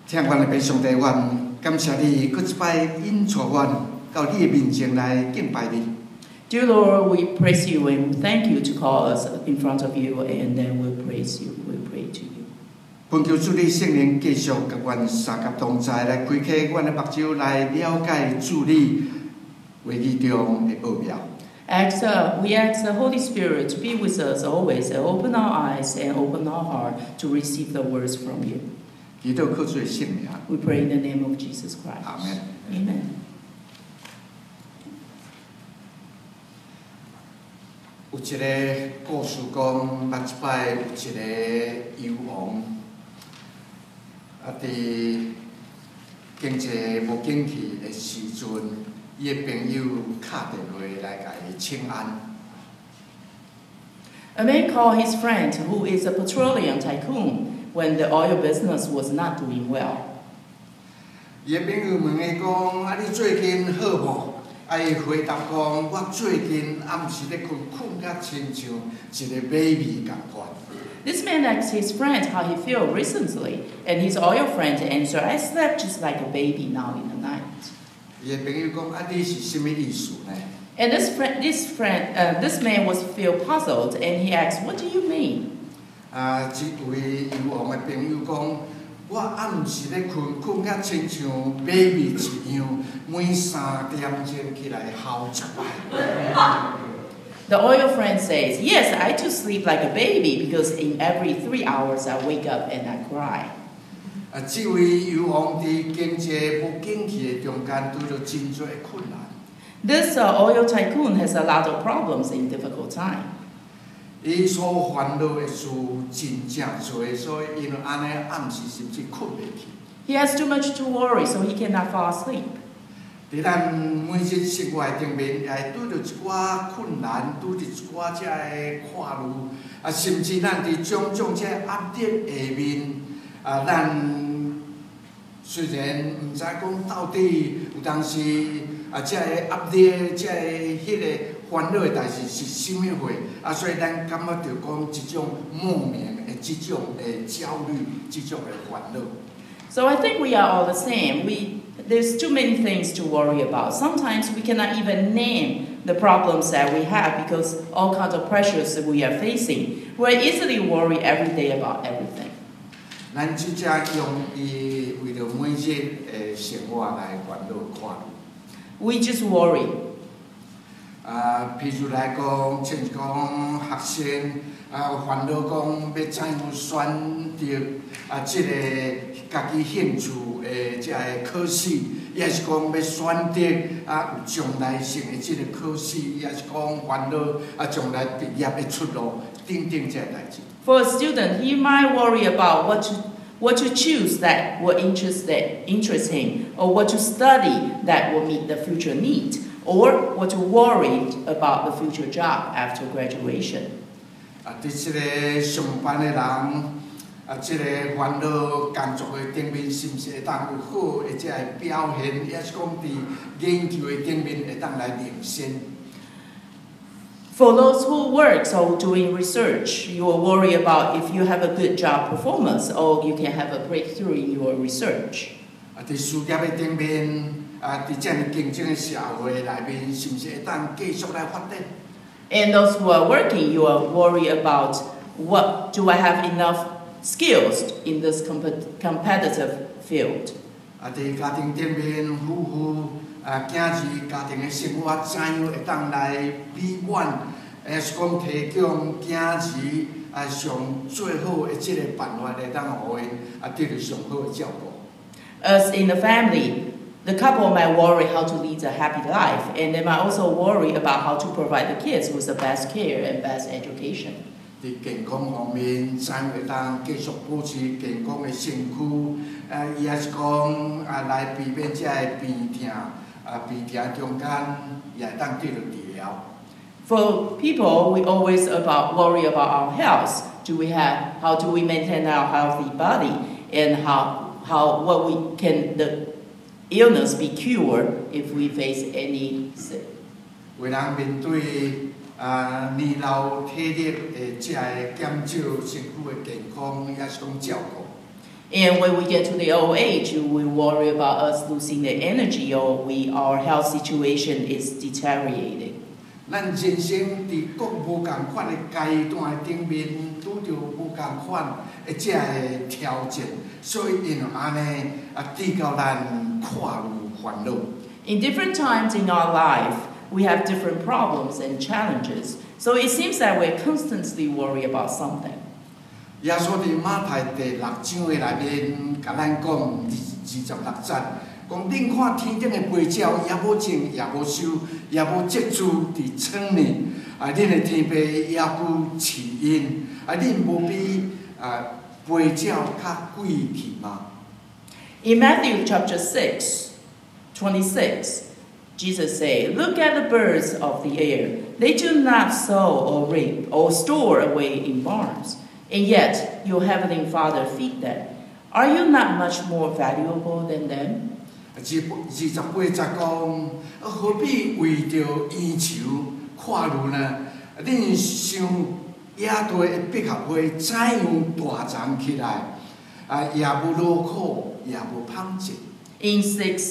听阮的上帝，愿感谢你，搁一摆引带阮到你的面前来敬拜你。 Dear Lord, we praise you and thank you to call us in front of you, and then we'll praise you. We pray to you. 恳求主你圣灵继续甲阮三甲同在，来开启阮的目睭，来了解主你话语中的奥妙。 We ask the Holy Spirit to be with us always, and open our eyes and open our heart to receive the words from you. 祈祷靠主的圣名。 We pray in the name of Jesus Christ. Amen. Amen. 有一个故事讲，捌一摆有一个游王，伫经济无景气的时阵，伊的朋友敲电话来甲伊请安。 A man called his friend, who is a petroleum tycoon, when the oil business was not doing well. 伊的朋友问伊讲：“啊，你最近好无？” 伊回答讲：“我最近暗时咧困甲亲像一个 baby 共款。” This man asked his friend how he felt recently, and his oil friend answered, "I slept just like a baby now in the night." 伊的朋友讲：“啊，你是什么意思呢？” And this man was feel puzzled, and he asked, "What do you mean?" 一位游王的朋友讲：“我暗时咧困甲亲像 baby 一样，每3点钟起来嚎一摆。” The oil friend says, "Yes, I too sleep like a baby because in every 3 hours I wake up and I cry." 这位游王伫经济无景气的中间，拄着真多困难。 This oil tycoon has a lot of problems in difficult time. 伊所烦恼的事真正多，所以因为安尼暗时甚至困袂去。 He has too much to worry, so he cannot fall asleep. 伫咱每日生活顶面，也会拄着一寡困难，拄着一寡遮个看路，甚至咱伫种种遮压力下面，咱虽然毋知讲到底有当时遮个压力、遮个迄个烦恼的代志是啥物货，所以咱感觉着讲一种莫名的、即种的焦虑、即种的烦恼。 So I think we are all the same. There's too many things to worry about. Sometimes we cannot even name the problems that we have because all kinds of pressures that we are facing. We easily worry every day about everything. 咱即只用伊为着每日的生活来烦恼看路。 We just worry. 譬如来讲，像是讲学生烦恼讲要怎样选择即个家己兴趣的即个考试，伊也是讲要选择有将来性的即个考试，伊也是讲烦恼将来毕业的出路，等等这代志。 For a student, he might worry about what to choose that will interest him, or what to study that will meet the future need, or what to worry about the future job after graduation. 伫即个上班的人，即个烦恼工作的顶面，是毋是会当有好的即个表现？也是讲伫研究的顶面会当来领先。 For those who work or doing research, you will worry about if you have a good job performance or you can have a breakthrough in your research. 伫事业的顶面，伫这样竞争的社会内面，是毋是会当继续来发展？ And those who are working, you will worry about what do I have enough skills in this competitive field. 伫家庭顶面，夫妇囝儿家庭的生活怎样会当来美满？也是讲提供囝儿上最好的即个办法，会当互因得到上好的照顾。 As in the family, the couple might worry how to lead a happy life, and they might also worry about how to provide the kids with the best care and best education. 伫健康方面，怎样会当继续保持健康的身躯？伊也是讲来避免遮个病痛，病痛中间也会当得到治疗。 For people, we always worry about our health. How do we maintain our healthy body, and the illness be cured if we face any sick? 为人面对年老体力的这个减少身躯的健康，也是讲照顾。 And when we get to the old age, we worry about us losing the energy or our health situation is deteriorating. 咱人生伫各无共款的阶段顶面，拄着无共款的这个挑战，所以因安尼致到咱看路烦恼。 In different times in our life, we have different problems and challenges. So it seems that we're constantly worried about something. 耶稣伫马太第6章的内面，甲咱讲26节，讲恁看天顶的飞鸟，也无种，也无收，也无积蓄伫仓里，恁的天父也顾饲因，恁无比飞鸟较贵气吗？ In Matthew chapter 6:26, Jesus said, "Look at the birds of the air. They do not sow or reap or store away in barns, and yet your heavenly Father feed them. Are you not much more valuable than them?" 28节讲，何必为着烟树看路呢？恁想野地的百合花怎样大长起来？也无劳苦，也无纺织。 In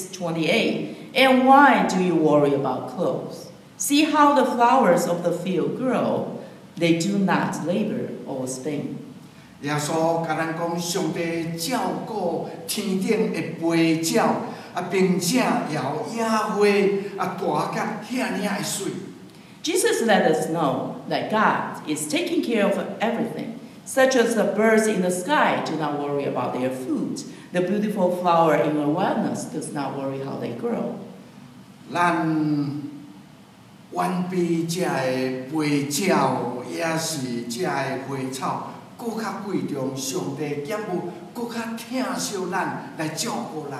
6:28, "And why do you worry about clothes? See how the flowers of the field grow. They do not labor or spin." 耶稣甲咱讲，上帝照顾天顶的飞鸟，并且要野花大甲遐尔的水。 Jesus let us know that God is taking care of everything, such as the birds in the sky do not worry about their food. The beautiful flower in the wilderness does not worry how they grow. 咱远比这个飞鸟，也是这个花草，更较贵重。上帝兼有更较疼惜咱来照顾咱。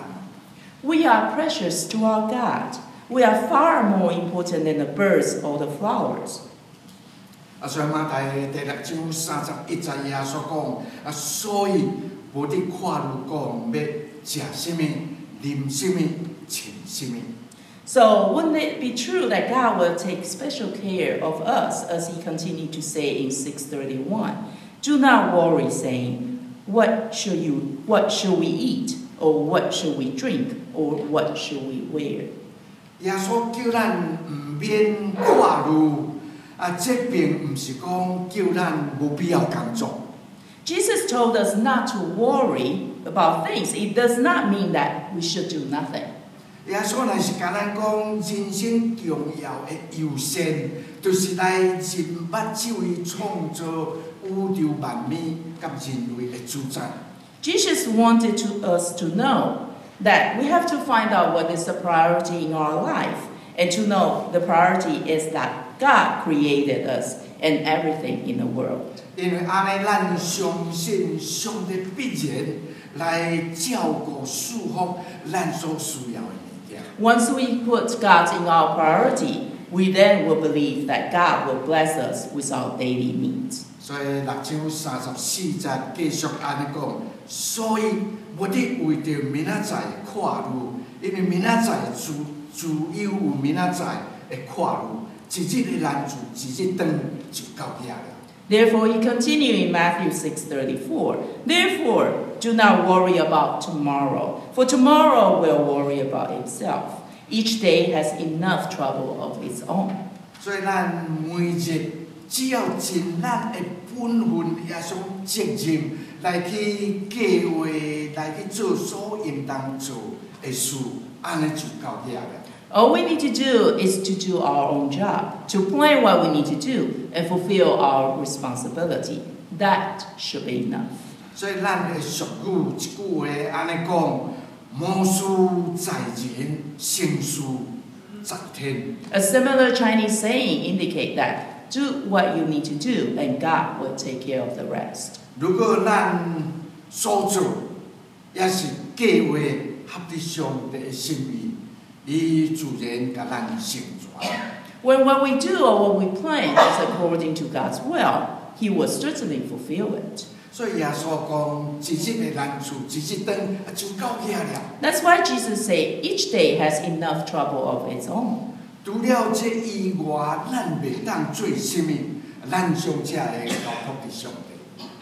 We are precious to our God. We are far more important than the birds or the flowers. 所以马太第6章31节耶稣讲，所以无伫看路讲要食什么、啉什么、穿什么。 So wouldn't it be true that God will take special care of us, as he continued to say in 6:31? Do not worry, saying, what should we eat, or what should we drink, or what should we wear? 耶稣叫咱唔免看路，这并唔是讲叫咱无必要工作。 Jesus told us not to worry about things. It does not mean that we should do nothing. 耶稣若是甲咱讲，人生重要的优先，就是来人目睭伊创造宇宙万物甲人类的主宰。 Jesus wanted us to know that we have to find out what is the priority in our life, and to know the priority is that God created us and everything in the world. 因为安尼，咱相信上帝必然来照顾、祝福咱所需要的物件。 Once we put God in our priority, we then will believe that God will bless us with our daily needs. 所以6章34节继续安尼讲，所以无得为着明仔载看路，因为明仔载自有有明仔载的看路，一日的难处，一日长就到遐了。 Therefore, he continued in Matthew 6:34. Therefore, do not worry about tomorrow, for tomorrow will worry about itself. Each day has enough trouble of its own. 所以咱每日只要尽咱的本分，也种责任来去计划，来去做所应当做的事，安尼就到遐了。 All we need to do is to do our own job, to plan what we need to do, and fulfill our responsibility. That should be enough. 所以咱的俗语一句话安尼讲：谋事在人，成事在天。 A similar Chinese saying indicates that do what you need to do, and God will take care of the rest. 如果咱所做也是计划合伫上帝的心意，伊自然甲咱成全。 When what we do or what we plan is according to God's will, He will certainly fulfill it. 所以耶稣讲，一日的难处，一日长就到遐了。 That's why Jesus said each day has enough trouble of its own. 除了这以外，咱袂当做什么，咱将这个交托给上帝。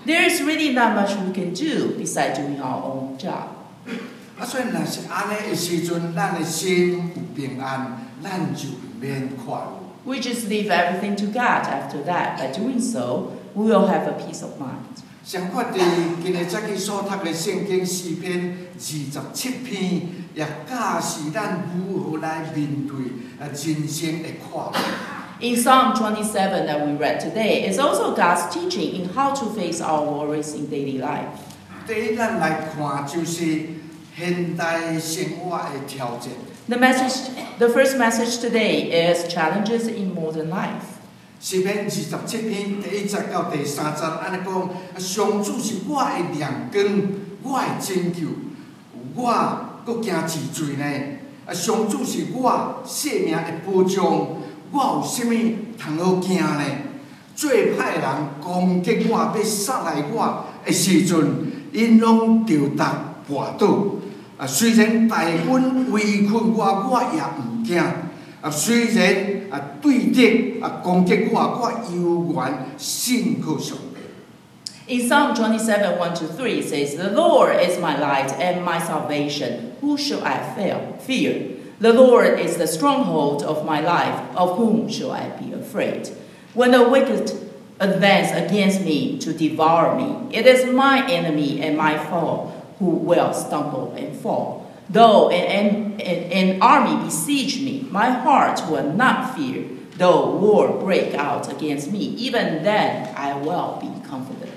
There is really not much we can do besides doing our own job. 所以若是安尼的时阵，咱的心有平安，咱就免快乐。 We just leave everything to God after that. By doing so, we will have a peace of mind. 相反地，今日早起所读的圣经诗篇27篇，也教示咱如何来面对人生的快乐。 In Psalm 27 that we read today, is also God's teaching in how to face our worries in daily life. 第一，咱来看就是现代生活的挑战。 The first message today is challenges in modern life. 诗篇27篇第1节到第3节，安尼讲：上主是我的亮光，我的拯救，我搁惊治罪呢？上主是我性命的保障，我有啥物通好惊呢？做歹人攻击我，要杀害我的时阵，因拢着达跋倒。虽然大军围困我，我也唔惊。虽然对敌攻击我，我犹原信靠上帝。 In Psalm 27, 1-3, it says, The Lord is my light and my salvation. Who shall I fear? The Lord is the stronghold of my life. Of whom shall I be afraid? When the wicked advance against me to devour me, it is my enemy and my foe who will stumble and fall. Though an army besiege me, my heart will not fear. Though war break out against me, even then I will be confident.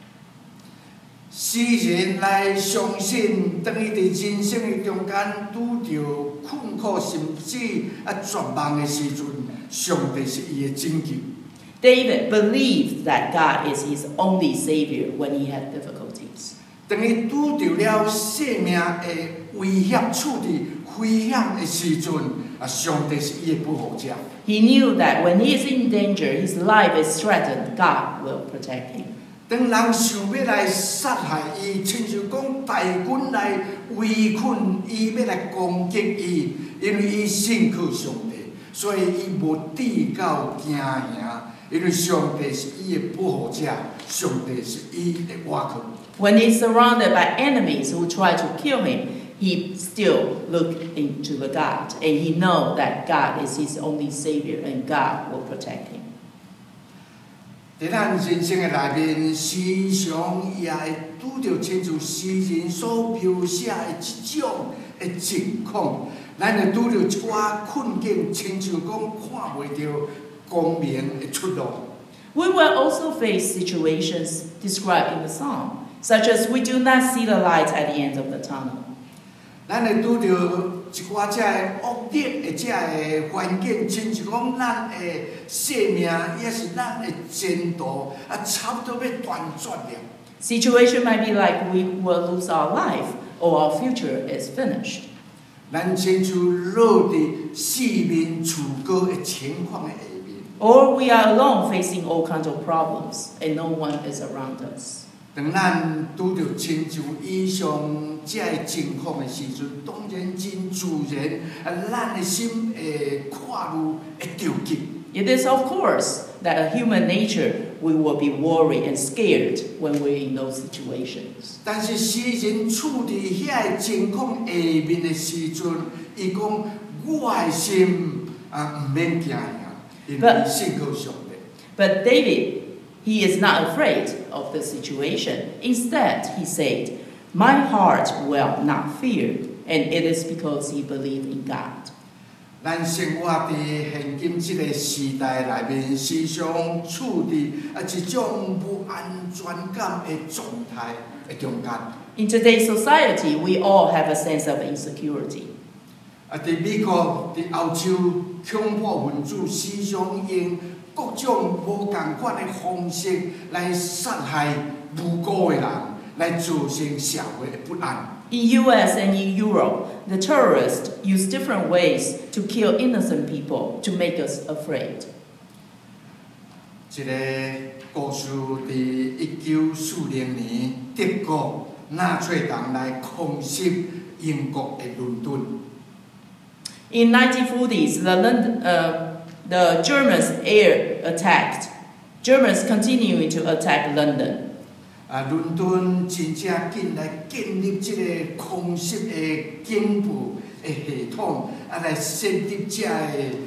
诗人来相信，当伊伫人生的中间拄着困苦甚至绝望的时阵，上帝是伊的拯救。 David believed that God is his only savior when he had difficulties. 当伊拄着了生命的威胁处伫危险的时阵，上帝是伊的保护者。 He knew that when he is in danger, his life is threatened, God will protect him. 当人想要来杀害伊，亲像讲大军来围困伊，要来攻击伊，因为伊信靠上帝，所以伊无抵到惊吓，因为上帝是伊的保护者，上帝是伊的倚靠。 When he's surrounded by enemies who try to kill him, he still looked into the God, and he knows that God is his only savior, and God will protect him. 在咱人生的内面，时常也会拄着亲像诗人所描写的这种的情况，咱会拄着一寡困境，亲像讲看袂到光明的出路。 We will also face situations described in the psalm, such as we do not see the light at the end of the tunnel. 咱会拄着一寡这恶劣的这环境，亲像讲咱的生命也是咱的前途差不多要断绝了。 Situation might be like we will lose our life or our future is finished. 咱亲像落伫四面楚歌的情况的下面。 Or we are alone facing all kinds of problems and no one is around us. 当咱拄着亲像以上这情况的时阵，当然真自然，咱的心会看入会着急。 It is of course that a human nature we will be worried and scared when we're in those situations. 但是诗人处伫遐情况下面的时阵，伊讲我的心唔免惊吓，因为信靠上帝。 But David, he is not afraid of the situation. Instead, he said, My heart will not fear, and it is because he believed in God. 咱生活伫现今这个时代内面，时常处伫一种不安全感的状态的中间。 In today's society, we all have a sense of insecurity. 伫美国、伫欧洲，恐怖分子时常用各种无共款的方式来杀害无辜的人，来造成社会的不安。 In US and in Europe, the terrorists use different ways to kill innocent people to make us afraid. 一个故事伫1940年，德国纳粹党来空袭英国的伦敦。 In 1940s, the Germans air attacked. Germans continuing to attack London. 伦敦真正紧来建立这个空袭的警报的系统，来设立这个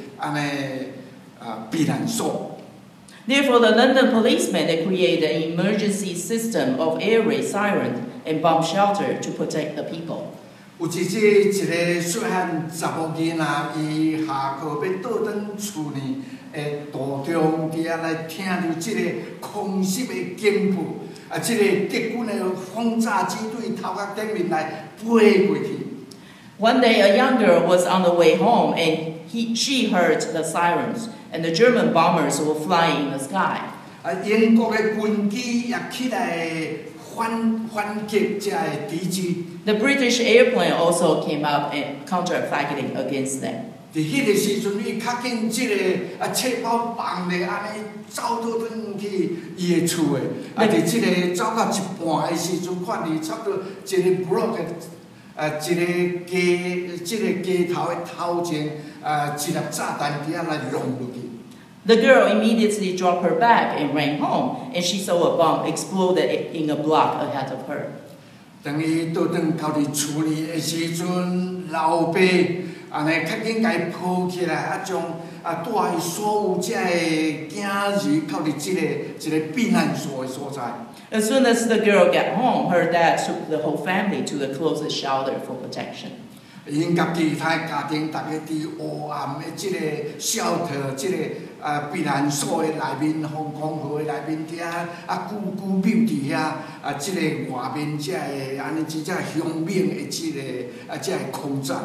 避难所。 Therefore, the London policemen they created an emergency system of air raid sirens and bomb shelter to protect the people. 有一个细汉查某囡仔，伊下课要倒转厝呢，途中伫遐来听到这个空袭的警报，这个敌军的轰炸机对头壳顶面来飞过去。 One day, a young girl was on the way home, and she heard the sirens, and the German bombers were flying in the sky. 英国的军机也起来反击这个敌机。 The British airplane also came up and counter-fighting against them. 伫迄个时阵，伊较紧即个册包放咧，安尼走倒转去伊的厝诶。伫即个走到一半的时阵，看伊差不多一个 block 一个街头的头前，一粒炸弹伫遐来弄落去。 The girl immediately dropped her bag and ran home, and she saw a bomb exploded in a block ahead of her. 当伊倒转到伫厝里的时阵，老爸安尼较紧甲伊抱起来，将带伊所有遮个囝儿到伫一个避难所的所在。 As soon as the girl got home, her dad took the whole family to the closest shelter for protection. 因甲其他家庭，大家伫黑暗的即个shelter，即个避难所的内面，防空壕的内面遐，久久覬伫遐，即个外面遮个安尼真正凶猛的即个遮个空战。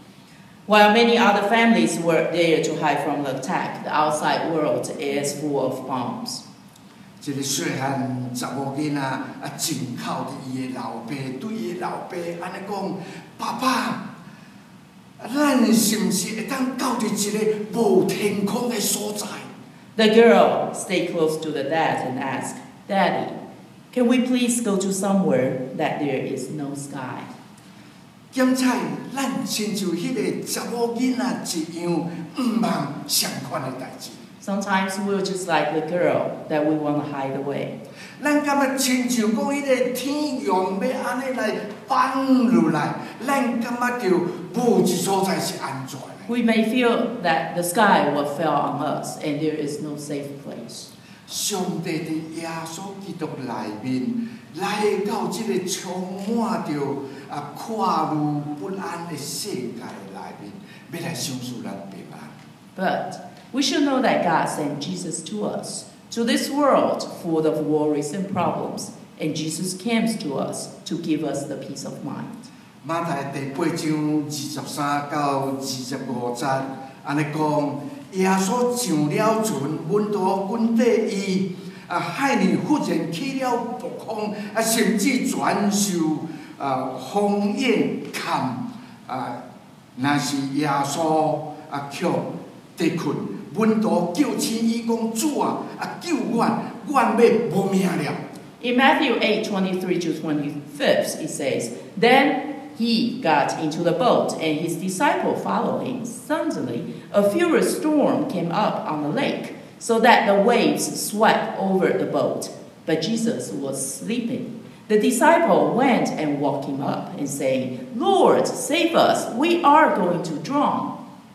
While many other families were there to hide from the attack, the outside world is full of bombs. 一个细汉查某囡仔紧靠伫伊的老爸，对伊的老爸安尼讲：“爸爸。”咱是毋是会当到伫一个无天空的所在？ The girl stayed close to the dad and asked, "Daddy, can we please go to somewhere that there is no sky?" 检采咱亲像迄个查某囡仔一样，毋茫相款的代志。 Sometimes we're just like the girl that we want to hide away. 咱感觉亲像讲迄个天用要安尼来放落来，咱感觉着无一所在是安全的。 We may feel that the sky will fall on us and there is no safe place. 上帝伫耶稣基督内面，来到即个充满着快乐不安的世界内面，要来享受咱平安。 But we should know that God sent Jesus to us, to this world full of worries and problems, and Jesus came to us to give us the peace of mind. 马太第8章23到25节，安尼讲，耶稣上了船，门徒跟缀伊，海里忽然起了暴风，甚至全受风烟砍，若是耶稣却得困。 门徒叫醒伊讲：“主啊，救阮，阮要无命了。” In Matthew 8:23 to 25, it says, "Then he got into the boat, and his disciple followed him. Suddenly, a furious storm came up on the lake, so that the waves swept over the boat. But Jesus was sleeping. The disciple went and woke him up, and saying, 'Lord, save us! We are going to drown.'"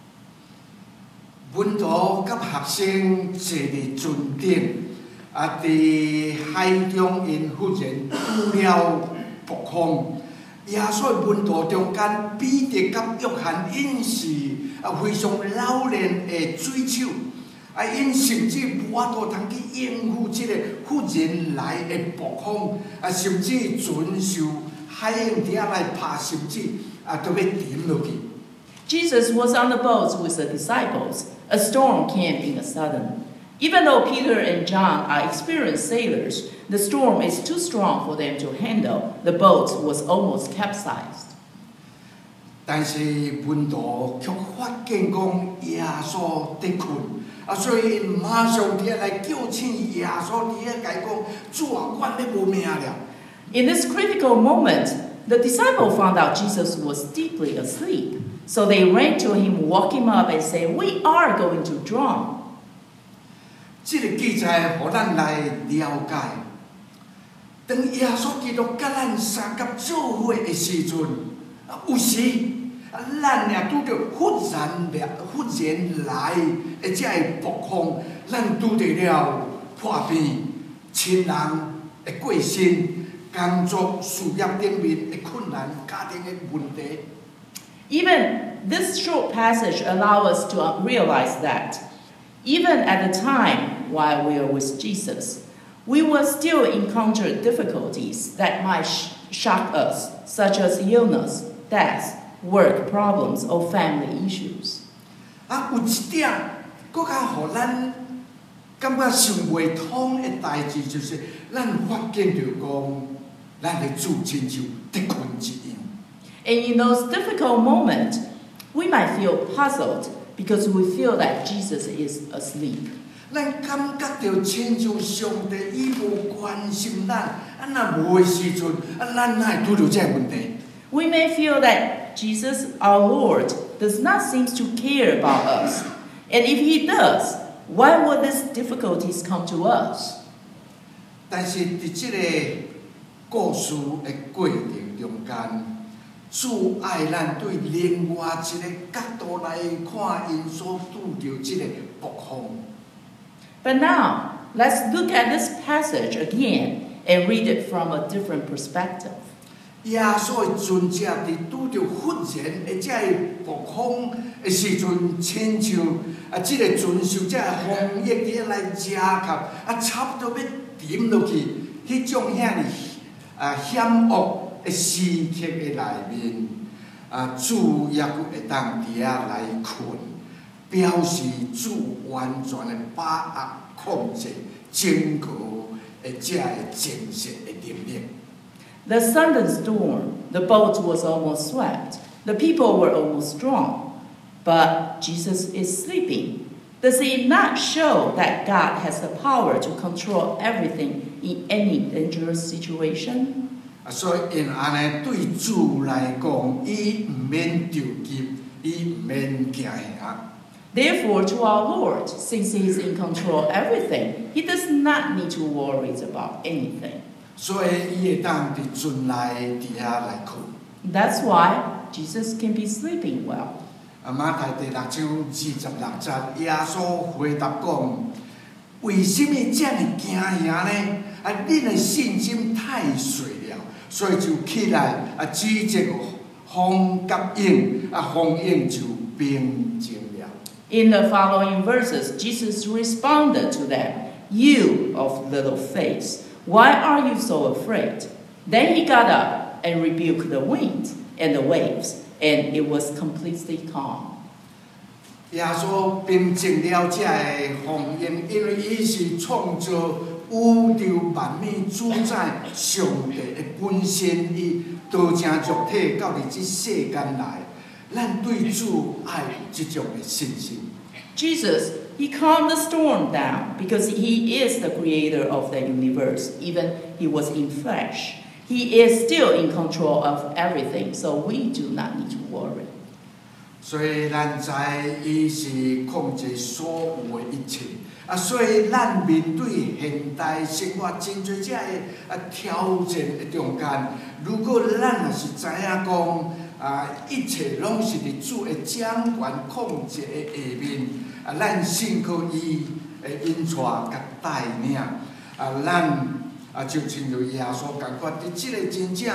门徒甲学生坐伫船顶，伫海中因忽然遇了暴风。耶稣的门徒中间，彼得甲约翰因是非常老练的水手，因甚至无法度通去应付即个忽然来的暴风，甚至船受海涌底下来拍，甚至都要沉落去。 Jesus was on the boat with the disciples. A storm came in a sudden. Even though Peter and John are experienced sailors, the storm is too strong for them to handle. The boat was almost capsized. 但是门徒却发现讲耶稣在困，所以因马上伫遐来叫醒耶稣，伫遐甲伊讲：“主啊，阮要无命了。” In this critical moment, the disciple found out Jesus was deeply asleep. So they ran to him, woke him up, and said, "We are going to drown." 这个记载，互咱来了解， 当耶稣基督甲咱相合做伙的时阵，有时咱也拄着忽然来的这个暴风，咱拄着了破病、亲人的过身、工作事业顶面的困难、家庭的问题。 Even this short passage allows us to realize that even at the time while we are with Jesus, we will still encounter difficulties that might shock us, such as illness, death, work problems, or family issues. 有一点，更加互咱感觉想袂通的代志，就是咱发现着讲，咱的主亲像得困一样。 And in those difficult moments, we might feel puzzled because we feel that Jesus is asleep. 咱感觉到亲像上帝伊无关心咱，若无的时阵，咱哪会拄着这问题？ We may feel that Jesus, our Lord, does not seem to care about us. And if he does, why would these difficulties come to us? 但是伫这个故事的过程中间，主爱咱对另外一个角度来看，因所拄着这个暴风。 But now, let's look at this passage again and read it from a different perspective. 耶稣的尊者伫拄着忽然的这个暴风的时阵，亲像这个船受这个风疫伫来遮及，差不多要沉落去，迄种遐尔险恶的时刻的内面，主也佫会当伫遐来困，表示主完全的把握控制整个的这个精神的能力。 The thunderstorm, the boat was almost swept. The people were almost drowned. But Jesus is sleeping. Does it not show that God has the power to control everything in any dangerous situation? 所以因安尼对主来讲，伊唔免着急，伊唔免惊吓。 Therefore, to our Lord, since he is in control of everything, he does not need to worry about anything. 所以伊会当伫船内伫遐来困。 That's why Jesus can be sleeping well. 马太第6章26节，耶稣回答讲：为什么这么惊吓呢？恁的信心太碎了，所以就起来指责风甲影，风影就平静了。 In the following verses, Jesus responded to them, "You of little faith, why are you so afraid?" Then he got up and rebuked the wind and the waves, and it was completely calm. 耶稣平静了这个风音，因为伊是创造宇宙万物主宰上帝的本身，伊道成肉体到伫这世间来，咱对主爱有这种的信心。 Jesus, he calmed the storm down because he is the creator of the universe, even he was in flesh. He is still in control of everything, so we do not need to worry. 所以咱知伊是控制所有的一切，所以咱面对现代生活真侪这个挑战的中间，如果咱也是知影讲一切拢是伫主的掌管控制的下面，咱信靠伊的引带甲带领，咱就亲像耶稣感觉伫即个真正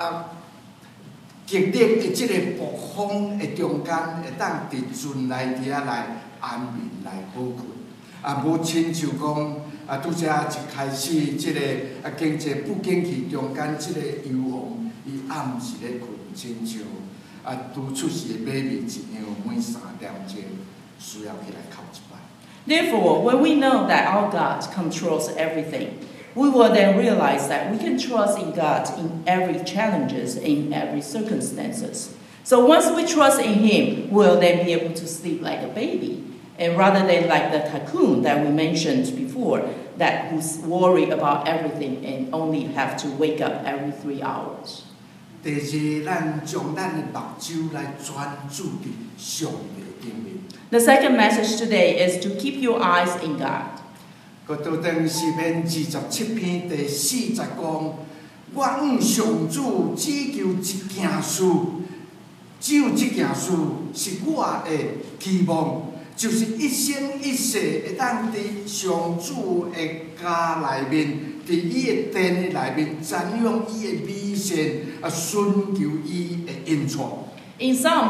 极力的即个暴风的中间，会当伫船内底来安眠来好困，无亲像讲拄则一开始即个经济不景气中间，即个游王伊暗时咧困，亲像拄出世的 baby 一样，每3点钟需要起来哭一摆。 Therefore, when we know that our God controls everything, we will then realize that we can trust in God in every challenges, in every circumstances. So once we trust in Him, we'll then be able to sleep like a baby, and rather than like the tycoon that we mentioned before, that who's worried about everything and only have to wake up every 3 hours. 第二，咱将咱的目睭来专注伫上帝顶面。 The second message today is to keep your eyes in God. 佮倒转诗篇27篇第40讲，我上主只求一件事，只有这件事是我的期望，就是一生一世会当伫上主的家内面，伫伊的殿的内面瞻仰伊的美善，寻求伊的恩宠。 In Psalm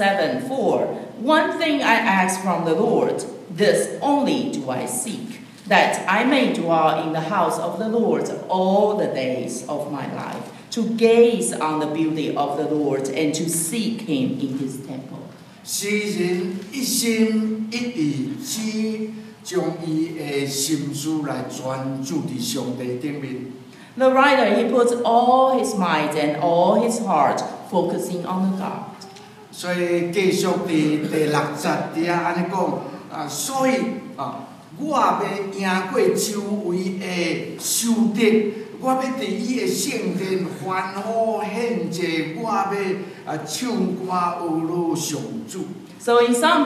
27:4, one thing I ask from the Lord, this only do I seek, that I may dwell in the house of the Lord all the days of my life, to gaze on the beauty of the Lord and to seek him in his temple. 诗人一心一意只将伊的心思来专注伫上帝顶面。 The writer, he puts all his mind and all his heart focusing on the God. 所以继续伫第6节底下安尼讲，所以我要赢过周围的仇敌，我要伫伊的圣殿欢呼献祭，我要唱歌侮辱上主。 So in Psalm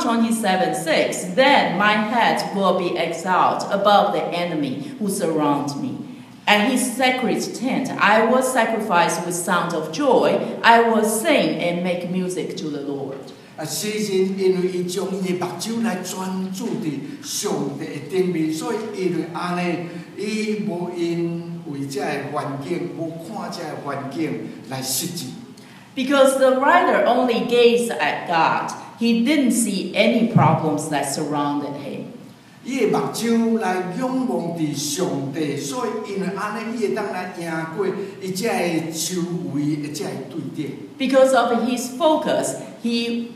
27:6, then my head will be exalted above the enemy who surround me. At his sacred tent, I will sacrifice with sound of joy. I will sing and make music to the Lord. 诗人因为伊将伊的目睭来专注伫上帝的顶面，所以因为安尼，伊无因为这个环境，无看这个环境来失志。 Because the writer only gazed at God, he didn't see any problems that surrounded him. 伊的目睭来仰望伫上帝，所以因为安尼，伊会当来赢过伊这个周围的这个对敌。 Because of his focus, he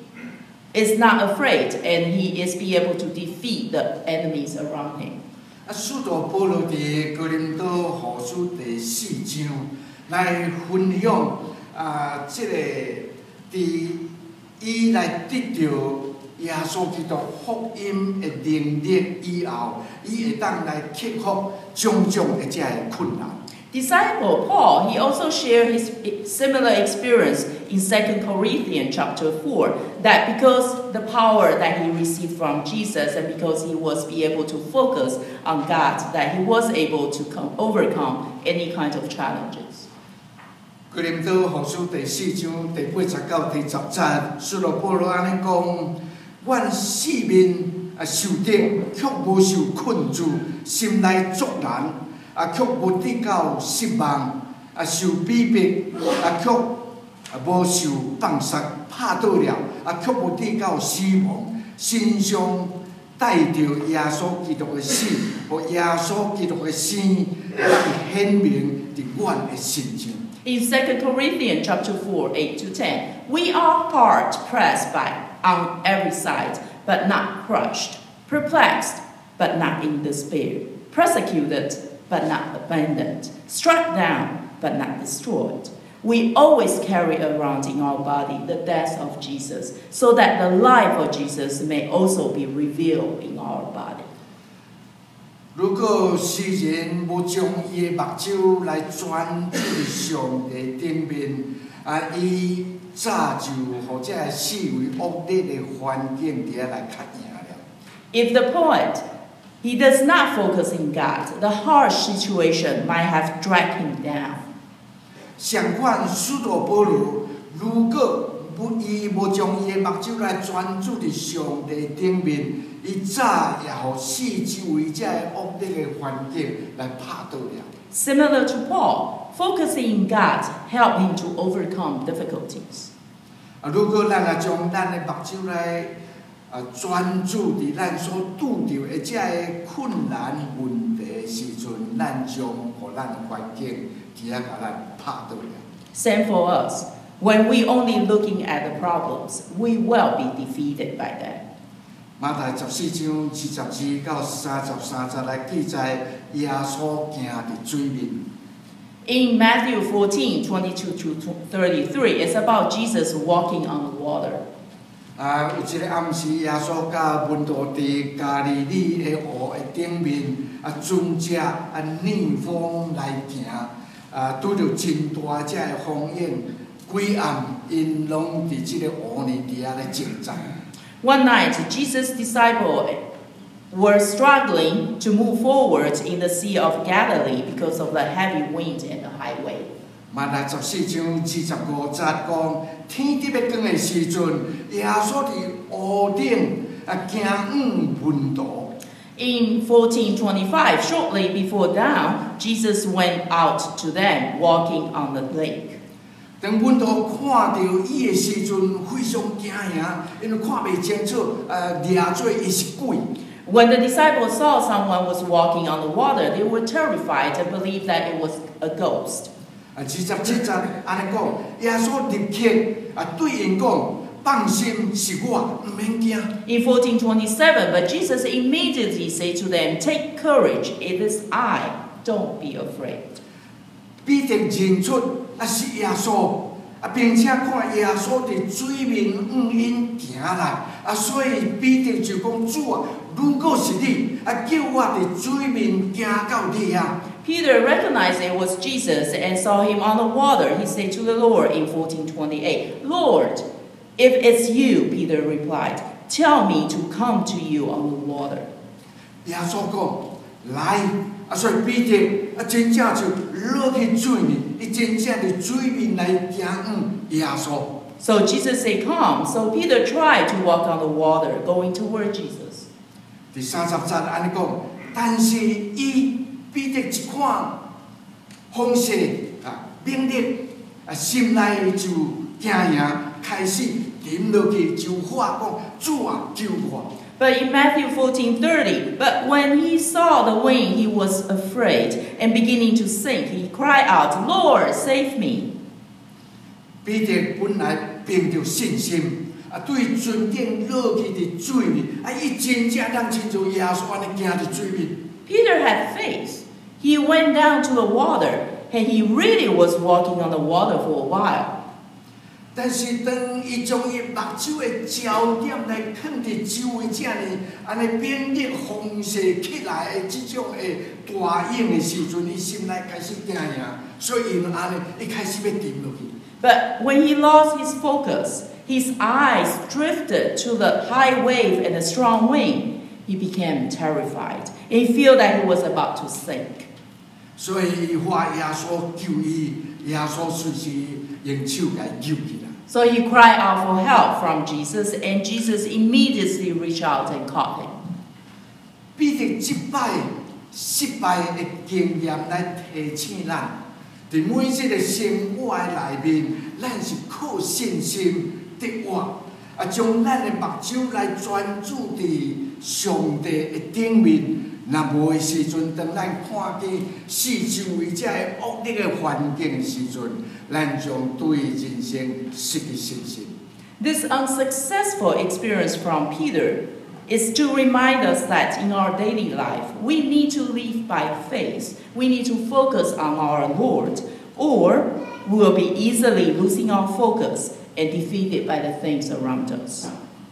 is not afraid and he is be able to defeat the enemies around him. 使徒保罗伫哥林多后书第4章来分享这个伫伊来得到耶稣基督福音的能力以后，伊会当来克服种种的这个困难。 Disciple Paul, he also shared his similar experience in 2 Corinthians chapter 4, that because the power that he received from Jesus and because he was be able to focus on God, that he was able to overcome any kind of challenges. 哥林多后书第4章第8节到第10节，使徒保罗安尼讲：阮四面受敌，却无受困住，心内作难。却无得到失望，受逼迫，却无受放杀，拍倒了，却无得到死亡，身上带着耶稣基督的死，和耶稣基督的生，显明伫阮的心中。 In 2 Corinthians chapter 4, 8-10, we are hard pressed on every side, but not crushed, perplexed, but not in despair, persecuted, but not abandoned, struck down, but not destroyed. We always carry around in our body the death of Jesus, so that the life of Jesus may also be revealed in our body. 如果诗人无将伊的目睭来专注上帝顶面，伊早就互这个四围恶劣的环境底下来较赢了。 If the poet he does not focus in God, the harsh situation might have dragged him down. 相反，使徒保罗如果伊无将伊的目睭来专注伫上帝顶面，伊早也互四周围这个恶劣的环境来拍倒了。 Similar to Paul, focusing in God helped him to overcome difficulties. 如果咱也将咱的目睭来专注伫咱所拄着的这个困难问题时阵，咱将互咱的环境底下甲咱拍倒了。 Same for us. When we only looking at the problems, we will be defeated by them. 马太14章22到33节来记载耶稣行伫水面。 In Matthew 14:22-33, it's about Jesus walking on the water. 有一个暗时，耶稣甲门徒伫加利利的湖的顶面，船只逆风来行，拄着真大只的风影，规暗因拢伫即个湖里底下咧征战。 One night, Jesus' disciple were struggling to move forward in the Sea of Galilee because of the heavy wind and the high wave. 马太14章25节讲，天得要光的时阵，耶稣伫屋顶行温度。 In 14:25, shortly before dawn, Jesus went out to them, walking on the lake. 当温度看到伊的时阵，非常惊吓，因为看袂清楚，抓做伊是鬼。 When the disciples saw someone was walking on the water, they were terrified and believed that it was a ghost. 27节安尼讲，耶稣立刻对因讲：放心，是我，唔免惊。 In 14:27, but Jesus immediately said to them, "Take courage, it is I. Don't be afraid." 彼得认出是耶稣，并且看耶稣伫水面因行来，所以彼得就讲：主啊，如果是你，叫我伫水面行到你啊。 Peter recognized it was Jesus and saw him on the water. He said to the Lord in 14:28, "Lord, if it's you," Peter replied, "tell me to come to you on the water." 耶稣讲：来，所以彼得真正就落去水面，伊真正伫水面来行耶稣。 So Jesus said, "Come." So Peter tried to walk on the water, going toward Jesus. 第30节安尼讲，但是彼得一看风势猛烈，心内就惊吓，开始沉落去就喊讲：主啊，救我！ But in Matthew 14:30, but when he saw the wind, he was afraid, and beginning to sink, he cried out, "Lord, save me!" 彼得本来凭着信心，对船顶落去伫水面，伊真正当亲像耶稣安尼行伫水面。 Peter had faith. He went down to the water, and he really was walking on the water for a while. 但是当伊将伊目睭的焦点来放伫周围遮呢，安尼猛烈风势起来的这种的大影的时阵，伊心内开始惊吓，所以因安尼，伊开始要沉落去。 But when he lost his focus, his eyes drifted to the high wave and the strong wind. He became terrified. He felt that he was about to sink. 所以伊喊耶稣救伊，耶稣随时用手甲伊救起来。 So he cried out for help from Jesus, and Jesus immediately reached out and caught him. 彼得失败的经验来提醒咱，伫每一个生活的内面，咱是靠信心得活，将咱的目睭来专注伫上帝的顶面。若无的时阵，当咱看见四周围遮个恶劣的环境的时阵，咱将对人生失去信心。 This unsuccessful experience from Peter is to remind us that in our daily life, we need to live by faith. We need to focus on our Lord, or we will be easily losing our focus and defeated by the things around us.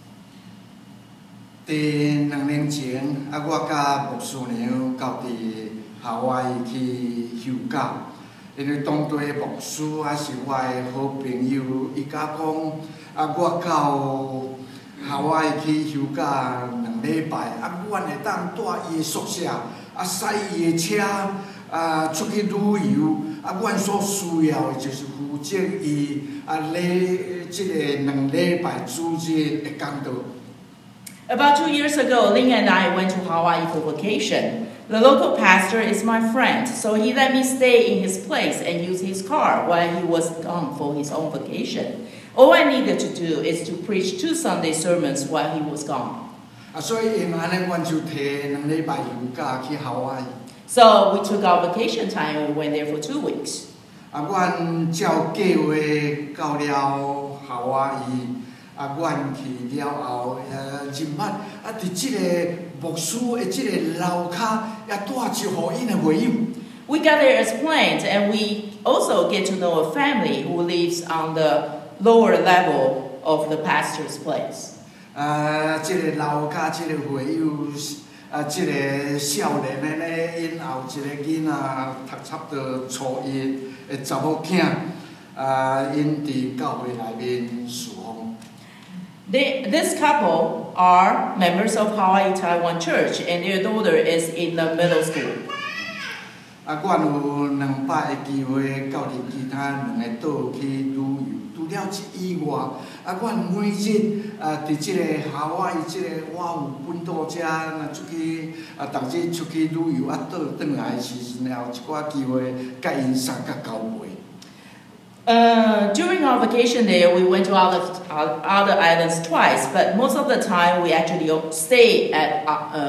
第2年前，我甲牧师娘到伫夏威夷去休假，因为当地牧师是我的好朋友，伊甲讲，我到夏威夷去休假2礼拜，阮会当住伊的宿舍，驶伊的车，出去旅游，阮所需要的就是负责伊即个2礼拜主日的讲道。 About 2 years ago, Ling and I went to Hawaii for vacation. The local pastor is my friend, so he let me stay in his place and use his car while he was gone for his own vacation. All I needed to do is to preach 2 Sunday sermons while he was gone. 所以因安尼，阮就摕2礼拜休假去夏威夷。 So we took our vacation time and we went there for 2 weeks. 阮照计划到了夏威夷。 阮去了后，入捌伫即个牧师的即个楼骹，也带一户因的会友。 We got there as planned, and we also get to know a family who lives on the lower level of the pastor's place. 即个楼骹即个会友，即个少年的呢，因后一个囡仔读差不多初一的查某囝，因伫教会内面侍奉。 This couple are members of Hawaii Taiwan Church, and their daughter is in the middle school. 阮有2摆的机会到伫其他2个岛去旅游，除了这以外，阮每日伫即个夏威夷即个我有本岛遮，出去逐日出去旅游，倒转来的时阵，有一寡机会甲因相甲交陪。 During our vacation there, we went to other islands twice, but most of the time we actually stay at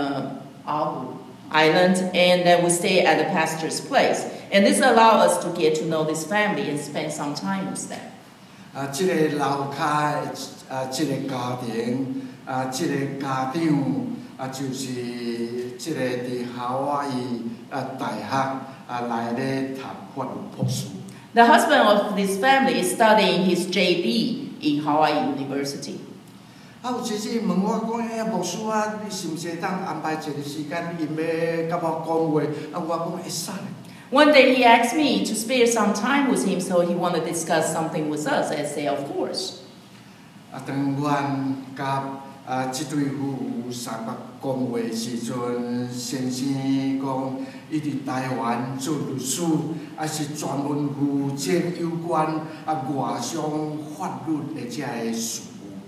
Ahu Island, and then we stay at the pastor's place. And this allows us to get to know this family and spend some time with them. 这个楼骹这个家庭这个家长就是这个伫夏威夷大学来咧读法律博士。 The husband of this family is studying his JD in Hawaii University. 有一次问我讲，牧师你是毋是当安排一个时间，因要甲我讲话？我讲会使。 One day he asked me to spare some time with him, so he wanted to discuss something with us. I say, of course. 当阮甲这对夫妇相捌讲话时阵，先生讲，伊伫台湾做律师，是专门负责有关外商法律的这个事。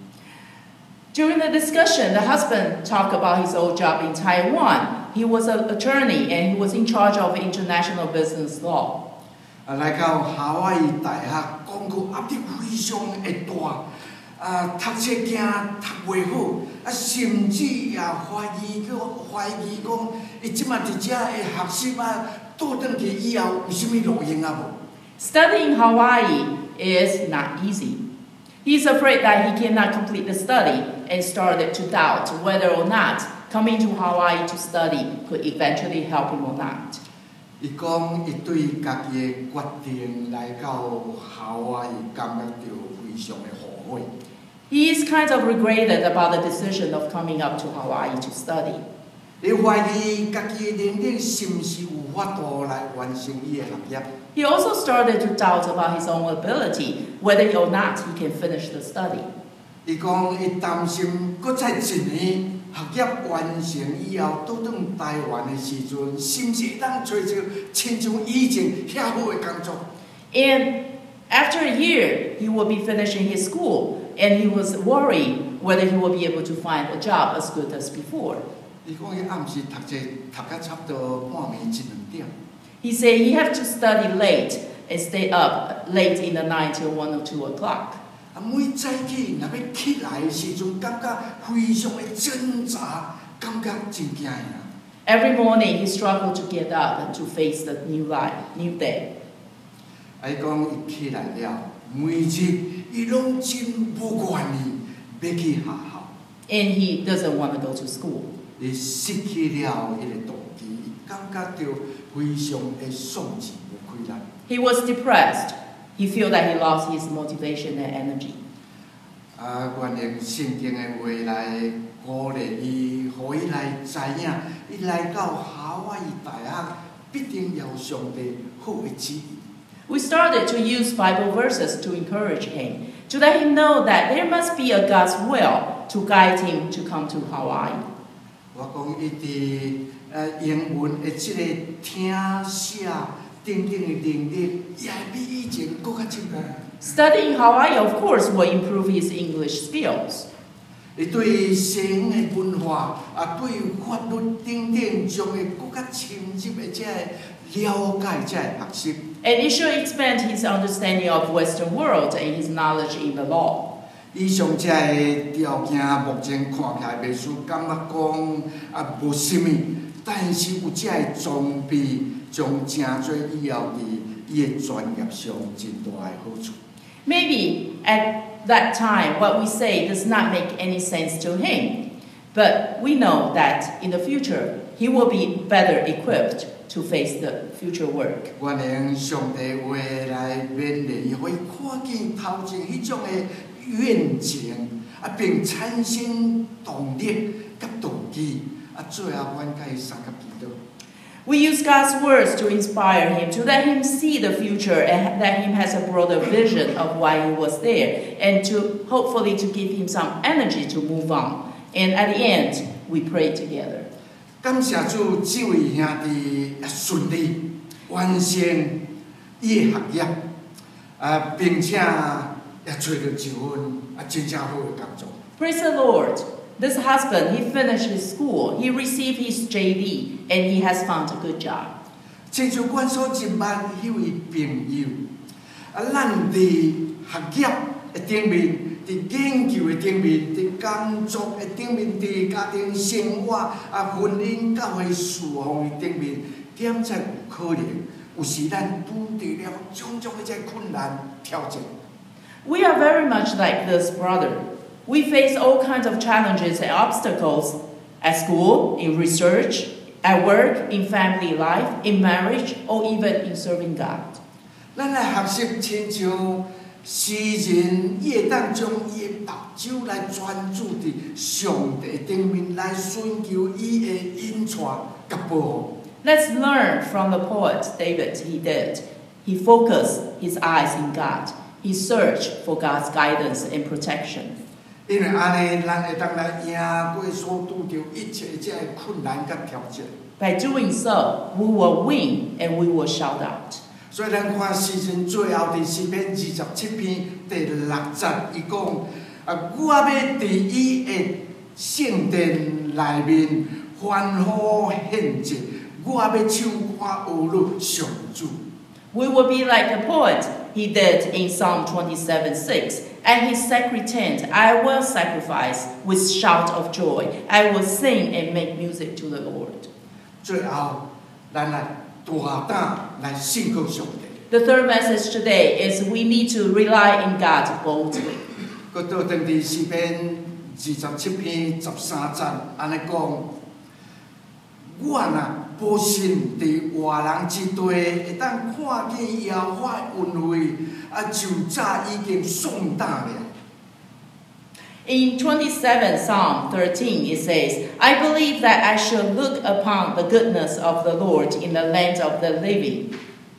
During the discussion, the husband talked about his old job in Taiwan. He was an attorney and he was in charge of international business law. 来到夏威夷大学，讲过压力非常的大，读册惊读袂好，甚至也怀疑讲，伊即马伫遮的学习倒转去以后有啥物路用无？ Studying Hawaii is not easy. He's afraid that he cannot complete the study and started to doubt whether or not coming to Hawaii to study could eventually help him or not. 伊讲，伊对家己的决定来到夏威夷，感觉到非常的后悔。 He is kind of regretted about the decision of coming up to Hawaii to study. 伊怀疑家己的能力是毋是有法度来完成伊的学业。 He also started to doubt about his own ability, whether or not he can finish the study. 伊讲，伊担心，搁再1年学业完成以后，倒转台湾的时阵，是毋是会当找着亲像以前遐好的工作？ And after a year, he will be finishing his school, and he was worried whether he will be able to find a job as good as before. 伊讲，伊暗时读册读到差不多半暝1、2点。 He said he had to study late and stay up late in the night till 1 or 2 o'clock. 每早起若要起来的时阵，感觉非常的挣扎，感觉真惊呀。 Every morning he struggled to get up and to face the new day. 伊讲伊起来了，每日伊拢真无愿意要去学校。 And he doesn't want to go to school. 伊失去了迄个动机，伊感觉到非常的丧志无开力。 He was depressed. He felt that he lost his motivation and energy. 愿用圣经的话来鼓励伊，互伊来知影，伊来到夏威夷大学，必定有上帝好的旨意。 We started to use Bible verses to encourage him, to let him know that there must be a God's will to guide him to come to Hawaii. 我讲伊伫英文的即个听写等等的能力，也比以前更加进步。 Studying Hawaii, of course, will improve his English skills. 伊对神的文化对法律等等，将会更加深入的这了解，这学习。 And it should expand his understanding of Western world and his knowledge in the law. 以上这个条件目前看起来袂输，感觉讲无啥物，但是有这个装备，将真多以后伫伊的专业上真大的好处。 Maybe at that time, what we say does not make any sense to him, but we know that in the future, he will be better equipped to face the future work. 我用上帝话来勉励伊，互伊看见头前迄种的愿景，并产生动力甲动机，最后阮甲伊相合基督。 We use God's words to inspire him, to let him see the future and let him has a broader vision of why he was there, and to hopefully to give him some energy to move on. And at the end, we prayed together. 感谢主，这位兄弟顺利完成伊的学业，并且也找到一份真正好的工作。 Praise the Lord. This husband, he finished his school, he received his JD, and he has found a good job. 亲像阮所一万迄位朋友，咱伫学业的顶面，伫研究的顶面，伫工作的顶面，伫家庭生活婚姻教会侍奉的顶面，点才有可能？有时咱拄着了种种的这困难挑战。 We are very much like this brother. We face all kinds of challenges and obstacles at school, in research, at work, in family life, in marriage, or even in serving God. 咱来学习，亲像诗人，伊会当将伊的目睭来专注伫上帝顶面，来寻求伊的引带甲保护。 Let's learn from the poet David. He did. He focused his eyes in God. He searched for God's guidance and protection. 因为安尼，咱会当来赢过所拄着一切这困难甲挑战。 By doing so, we will win and we will shout out. 所以咱看诗人最后伫诗篇27篇第6节，伊讲：我要伫伊的圣殿内面欢呼献祭，我要手看儿女上主。 We will be like the poet he did in Psalm 27:6. At his sacred tent, I will sacrifice with shout of joy. I will sing and make music to the Lord. 最后，咱来大胆来信靠上帝。 The third message today is we need to rely in God boldly. 佮倒转伫诗篇27篇13节，安尼讲：我若保身伫活人之地，会当看见耶和华的恩惠，就早已经送达了。 In 27 Psalm 13 it says, I believe that I shall look upon the goodness of the Lord in the land of the living.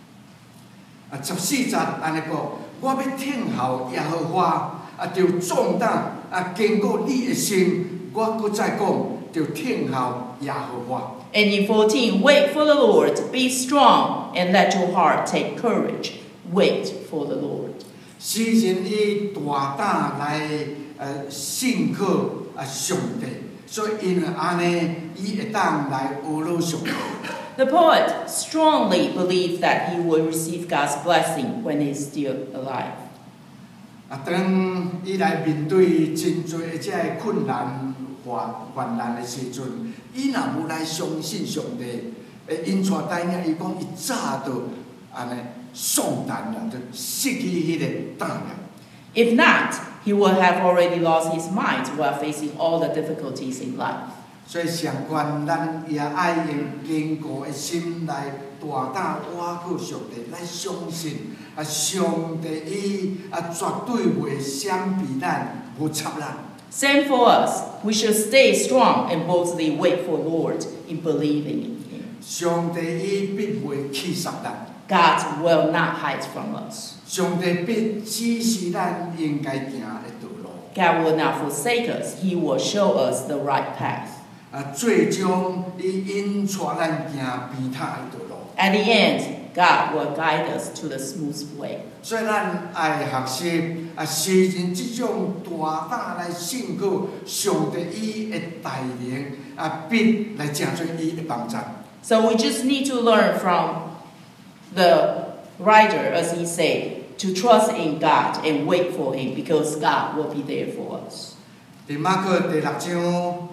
14节安尼讲：我要听候耶和华，就壮胆，经过你的心。我搁再讲，就听候耶和华。 And in 14, wait for the Lord, be strong, and let your heart take courage. Wait for the Lord. 诗人伊大胆来信靠上帝，所以因为安尼，伊会当来阿罗上帝。 The poet strongly believed that he will receive God's blessing when he is still alive. 当伊来面对真多这困难患难的时阵，伊若无来相信上帝，因带带领伊讲，伊早就安尼丧胆了，就失去迄个胆了。 If not, he would have already lost his mind while facing all the difficulties in life. 所以上悬，咱也爱用坚固的心来大胆倚靠上帝，来相信上帝伊绝对袂闪避咱，无插咱。 Same for us. We should stay strong and boldly wait for Lord in believing in Him. 上帝伊必袂弃杀咱。 God will not hide from us. 上帝必指示咱应该行的道路。 God will not forsake us. He will show us the right path. 最终伊引带咱行平坦的道路。 At the end, God will guide us to the smooth way. 所以咱爱学习诗人这种大胆来信靠上帝伊的带领必来成就伊的帮助。 So we just need to learn from the writer, as he said, to trust in God and wait for Him, because God will be there for us. 伫马可第6章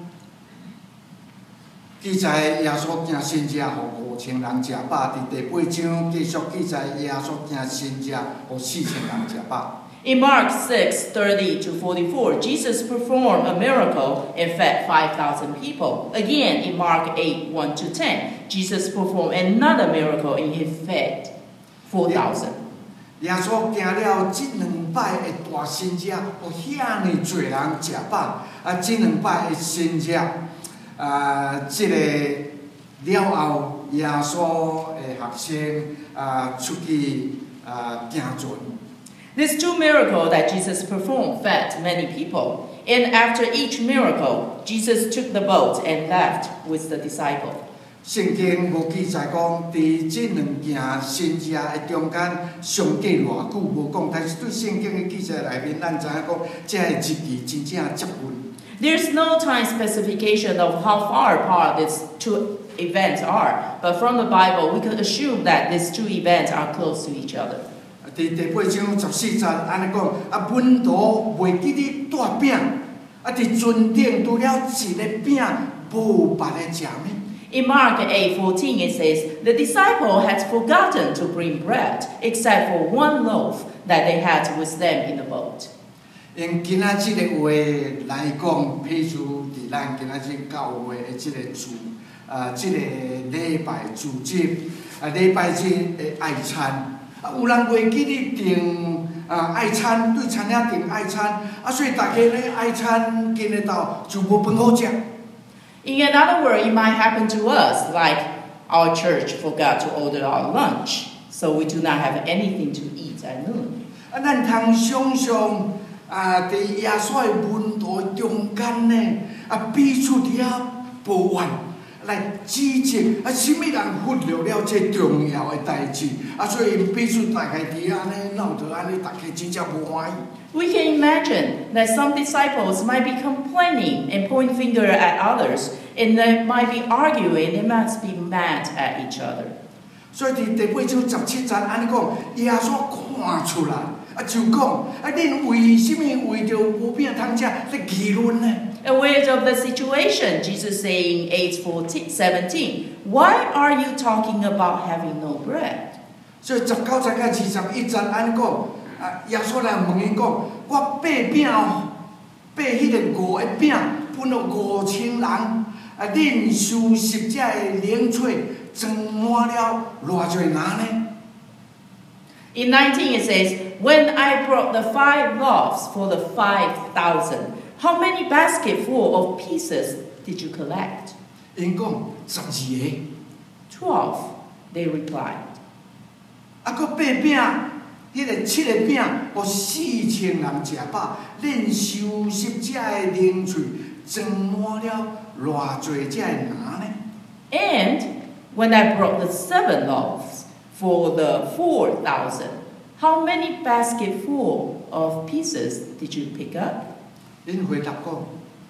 记载耶稣行神迹，互5000人食饱；伫第8章继续记载耶稣行神迹，互4000人食饱。 In Mark 6:30-44, Jesus performed a miracle and fed 5,000 people. Again, in Mark 8:1-10, Jesus performed another miracle and he fed 4,000. 耶稣行了这2摆的大神迹，互遐尼侪人食饱。这2摆的神迹，这个了后，耶稣的学生出去行船。 These two miracles that Jesus performed fed many people. And after each miracle, Jesus took the boat and left with the disciple. 圣经无记载讲，伫这两件神迹的中间相隔偌久无讲，但是对圣经的记载内面，咱知影讲，这日期真正接近。 There's no time specification of how far apart these two events are, but from the Bible, we can assume that these two events are close to each other. 伫第8章14节安尼讲，门徒袂记得带饼，伫船顶除了一个饼，无别的食物。 In Mark 8:14, it says, the disciple had forgotten to bring bread, except for one loaf that they had with them in the boat. 用今仔日的话来讲，譬如伫咱今仔日教会的这个主，这个礼拜主日，礼拜日的爱餐，有人袂记得订爱餐，对餐厅订爱餐，所以大家咧爱餐见得到就无饭好食。 In another word, it might happen to us, like our church forgot to order our lunch, so we do not have anything to eat at noon. 咱通想象伫耶稣的门徒中间呢，彼此伫遐抱怨来指责，什么人忽略了这重要的代志，所以彼此大家伫遐呢闹着安尼，大家真正无欢喜。 We can imagine that some disciples might be complaining and pointing finger at others, and they might be arguing, they must be mad at each other. 所以伫第8章17节安尼讲，耶稣看出来，就讲恁为什么为着无饼通食咧议论呢？ Aware of the situation, Jesus saying in 8:17, why are you talking about having no bread? 所以19节到21节安尼讲。耶稣来问因讲：“我8饼，8迄个5个饼，分了5000人。恁收拾这个零碎，装满了偌济人呢？” In 19 it says, when I brought the 5 loaves for the 5,000, how many basketful of pieces did you collect? 因讲12个。 12, they replied. 佫8饼。迄个7个饼，互4000人食饱。恁收拾这个零碎，装满了偌济这个人呢？ And when I brought the 7 loaves for the 4,000, how many basketful of pieces did you pick up? 因回答讲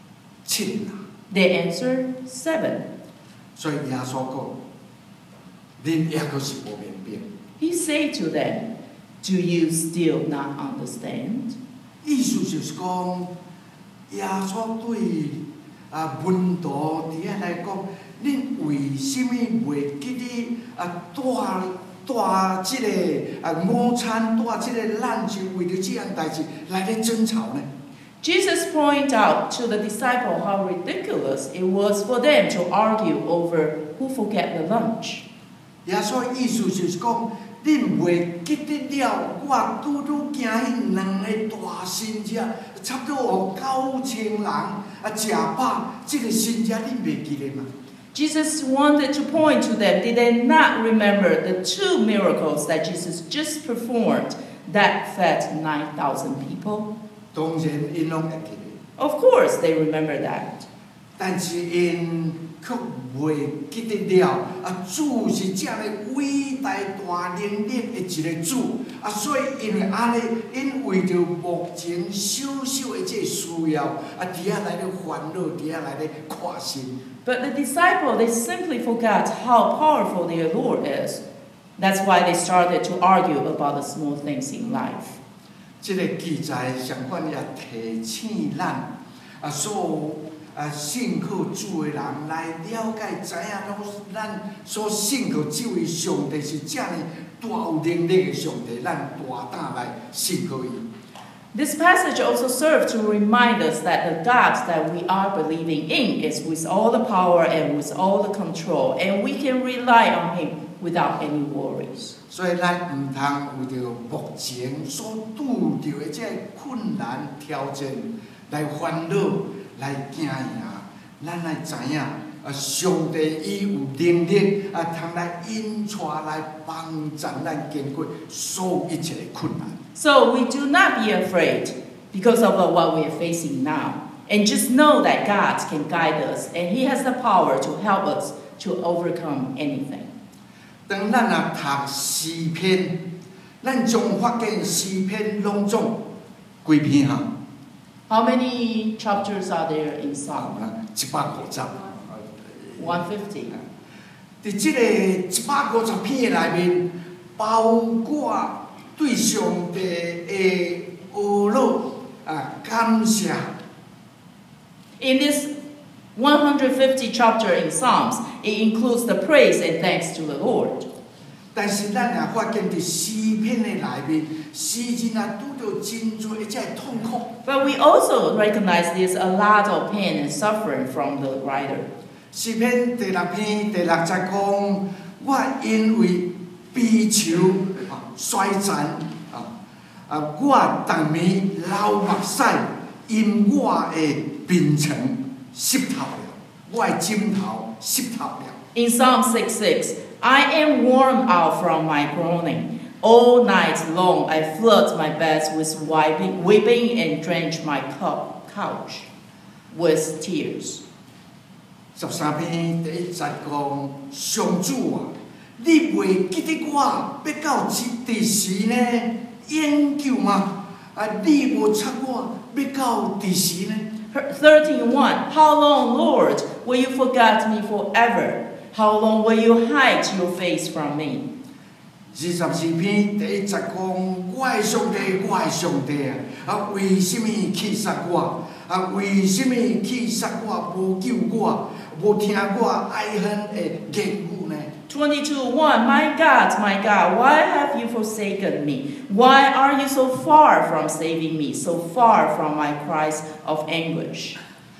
7人。 They answered 7. 所以耶稣讲，恁抑阁是无明白。 He said to them, do you still not understand? 意思就是讲，耶稣对门徒伫遐来讲，恁为什么袂记得带即个午餐，带即个咱就为着这样代志来咧争吵呢？ Jesus pointed out to the disciple how ridiculous it was for them to argue over who forget the lunch. 耶稣意思就是讲。 恁袂记得了，我拄行迄2个大神迹，差不多5000人食饱，这个神迹恁袂记得吗？ Jesus wanted to point to them, did they not remember the 2 miracles that Jesus just performed that fed 9,000 people? 当然，因拢会记得。 Of course they remember that. 但是因却袂记得了，主是这样的伟大大能力的一个主，所以因为安尼，因为着目前小小的这需要，伫遐来咧烦恼，伫遐来咧看心。 But the disciples, they simply forgot how powerful their Lord is. That's why they started to argue about the small things in life. 这个记载相关也提醒咱，所信靠主的人来了解知影，咱所信靠这位上帝是这样大有能力的上帝，咱大胆来信靠伊。 This passage also serves to remind us that the God that we are believing in is with all the power and with all the control, and we can rely on Him without any worries. 所以咱唔通为着目前所拄着的这困难挑战来烦恼。 来惊吓，咱来知影，上帝伊有能力，通来引带来帮助咱经过所有一切的困难。 So we do not be afraid because of what we are facing now. And just know that God can guide us, and He has the power to help us to overcome anything. 当咱啊读诗篇，咱将发现诗篇拢总几篇哈 ？How many chapters are there in Psalm? 150。 150。 伫即个150篇的内面，包括对上帝的阿乐感谢。 In this 150 chapter in Psalms, it includes the praise and thanks to the Lord. 但是咱也发现伫诗篇的内面，诗人啊拄着真多一只痛苦。 But we also recognize there's a lot of pain and suffering from the writer. 诗篇第6篇第6节讲，我因为悲愁衰残我当暝流目屎，因我的病床湿透了，我的枕頭濕透了。 In Psalm 6:6, I am worn out from my groaning. All night long I flood my bed with weeping and drench my couch with tears. 13篇第1節講：上主啊，你袂記得我要到第時呢？研究嗎？你無察我要到第時呢？ 13:1 How long, Lord, will you forget me forever? How long will you hide your face from me? 24篇第1節講：我的上帝，我的上帝啊！為什麼棄殺我？為什麼棄殺我？無救我，無聽我哀恨的言語呢？ 22:1 My God, why have you forsaken me? Why are you so far from saving me, so far from my cries of anguish?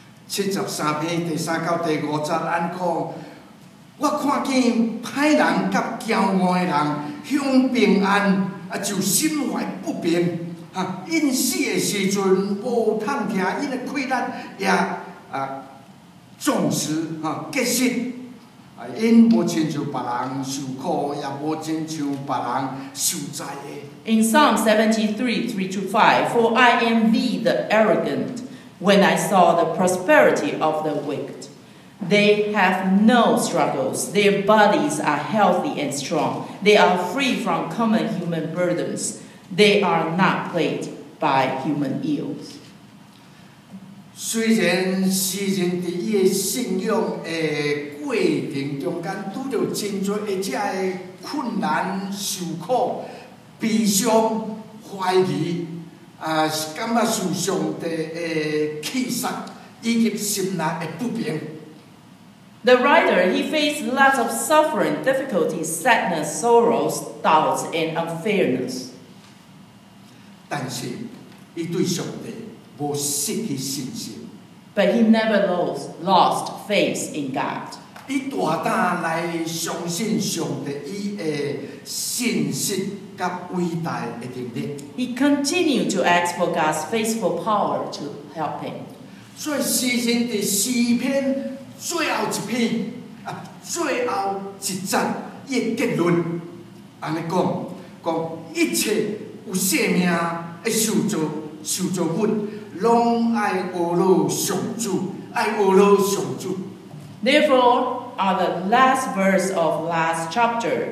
73篇第3到第5節按講：我看見歹人甲驕傲的人享平安，就心懷不平。因死的時陣無探聽，因的困難也縱使結實。因無親像別人受苦，也無親像別人受災的。 In Psalm 73:3-5, For I envied the arrogant when I saw the prosperity of the wicked. They have no struggles. Their bodies are healthy and strong. They are free from common human burdens. They are not plagued by human ills. 雖然詩人伫伊的信仰的過程中間拄着真多一隻的困難、受苦、悲傷、懷疑，感覺受上帝的棄殺，以及心內的不平。 The writer, he faced lots of suffering, difficulties, sadness, sorrows, doubts, and unfairness. 但是，伊對上帝無失去信心。 But he never lost faith in God. 伊大膽來相信上帝伊的信實甲偉大的能力。 He continued to ask for God's faithful power to help him. 所以詩人伫詩篇最後一篇最後一節伊的結論，安尼講一切有生命的受造物，攏愛學了上主，愛學了上主。 Therefore, on the last verse of last chapter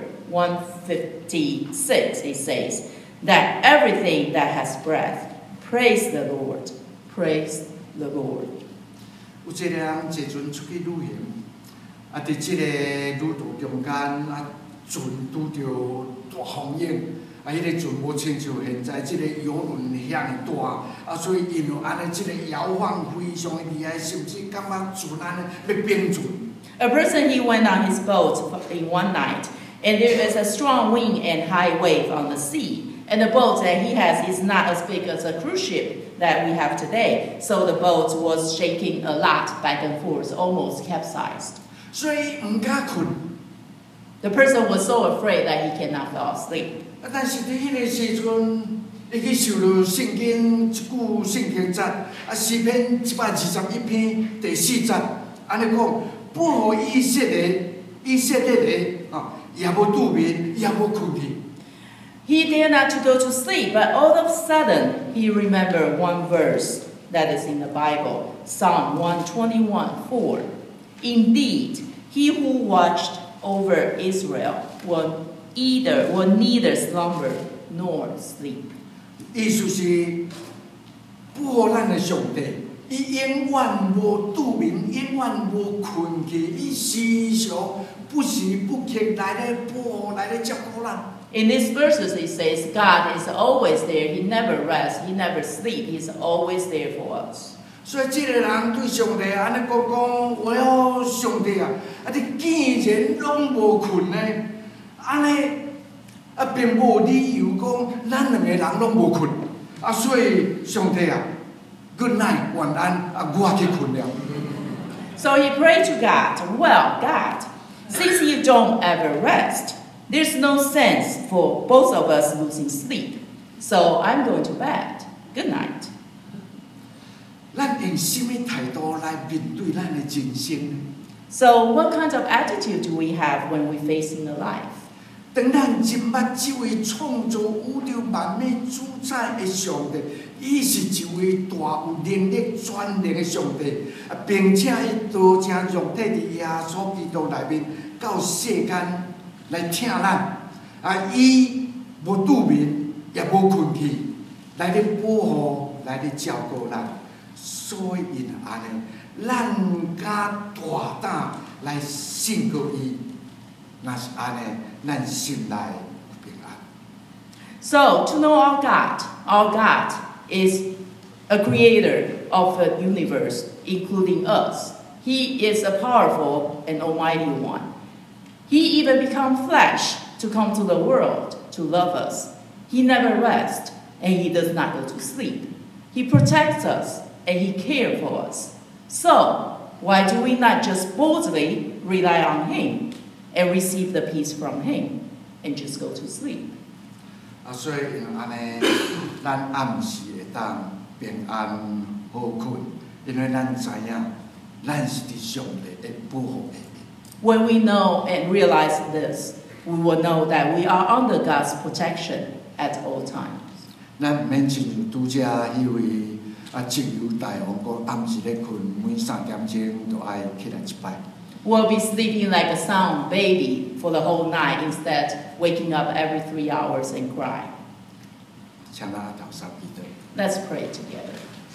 156, it says that everything that has breath, praise the Lord, praise the Lord. 有一個人一陣出去旅行，伫即個旅途中間船拄着大風影，迄個船無親像現在即個遊輪遐尼大，所以因為安尼即個搖晃非常厲害，甚至感覺船安尼要冰船。 A person, he went on his boat in one night, and there is a strong wind and high wave on the sea. And the boat that he has is not as big as a cruise ship that we have today. So the boat was shaking a lot back and forth, almost capsized. 所以唔敢困。 The person was so afraid that he cannot fall asleep. 但是伫迄個時陣，伊去受了聖經一句聖經節，詩篇121篇第4節，安尼講，不可以色列的也無拄眠，也無困去。 He dared not to go to sleep, but all of a sudden he remembered one verse. that is in the Bible, Psalm 121:4. Indeed, he who watched over Israel will neither slumber nor sleep. 意思是保护咱的上帝，伊永远无拄眠，永远无困去，伊时常不时不刻来咧保护，来咧照顾咱。 In these verses, it says God is always there. He never rests. He never sleeps. He's always there for us. 所以，这个人对上帝安尼讲，我要上帝啊！你竟然拢无困呢？安尼并无理由讲咱两个人拢无困所以上帝啊 ，Good night， 晚安我去困了。 So he prayed to God. Well, God, since you don't ever rest, there's no sense for both of us losing sleep. So I'm going to bed. Good night. 咱用什么态度来面对咱的人生呢？ So what kind of attitude do we have when we facing the life? 当咱认捌这位创造宇宙万物主宰的上帝，伊是一位大有能力、全能的上帝，并且伊道成肉体伫耶稣基督内面到世间来听咱，伊无拄眠，也无困去，来咧保护，来咧照顾咱。所以因安尼，咱加大胆来信靠伊。若是安尼，咱心内平安。 So to know our God is a creator of the universe, including us. He is a powerful and almighty one. He even became flesh to come to the world to love us. He never rests and he does not go to sleep. He protects us and he cares for us. So why do we not just boldly rely on him and receive the peace from him and just go to sleep? 所以因安尼，咱暗时会当平安好困，因为咱知影，咱是伫上帝的保护下面。 When we know and realize this, we will know that we are under God's protection at all times. 咱免亲像拄则迄位自由大王，个暗时咧困，每3点钟就爱起来一摆。 We'll be sleeping like a sound baby for the whole night instead waking up every 3 hours and cry. 请咱头三记得。 Let's pray together.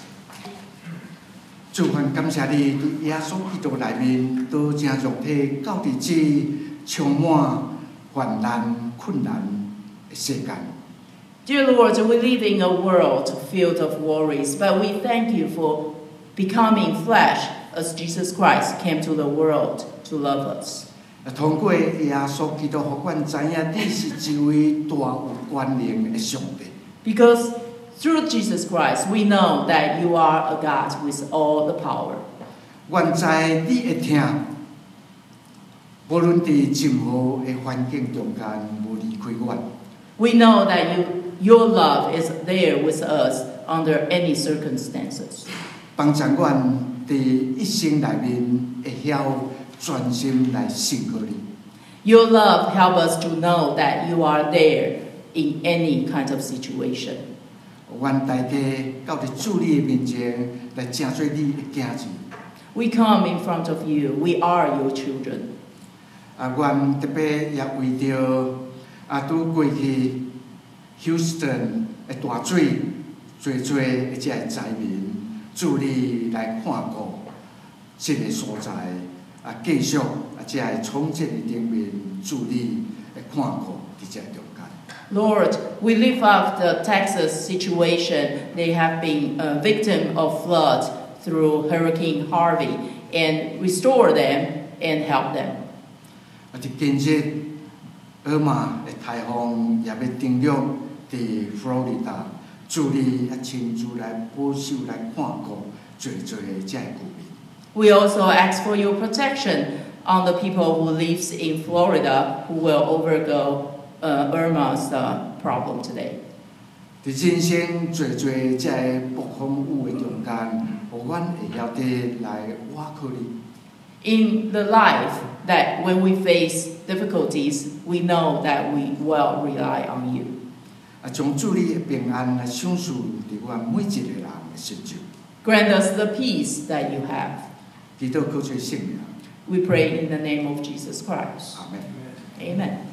主凡感谢你，伫耶稣基督内面，道成肉体，到伫这充满患难、困难的世界。 Dear Lord, we live in a world filled of worries, but we thank you for becoming flesh as Jesus Christ came to the world to love us. 通过耶稣基督，互阮知影你是一位大有权能的上帝。 Because through Jesus Christ, we know that you are a God with all the power. 阮知你会听，无论伫任何的环境中间，无离开阮。 We know that your love is there with us under any circumstances. 帮助阮伫一生内面会晓专心来信靠你。 Your love helps us to know that you are there in any kind of situation. 阮大家到伫主你的面前来正做你的囝子。 We come in front of you. We are your children. 阮特别也为着拄过去 Houston 的大水，做的这个灾民，主你来看顾这个所在，继续这个重建的顶面，主你来看顾伫这中间。 Lord, we lift up the Texas situation. They have been a victim of flood through Hurricane Harvey, and restore them and help them. 伫今日尔玛的台风也要登陆伫佛罗里达，主你亲自来保守、来看顾，最的这个居民。 We also ask for your protection on the people who lives in Florida who will overgo Irma's problem today. 伫人生最这个暴风雨的中间，互阮会晓得来倚靠你。 In the life that when we face difficulties, we know that we will rely on you. 将主你的平安来享受伫阮每一个人的心中。 Grant us the peace that you have. 祈祷靠主的圣名， We pray in the name of Jesus Christ. 阿门。 Amen.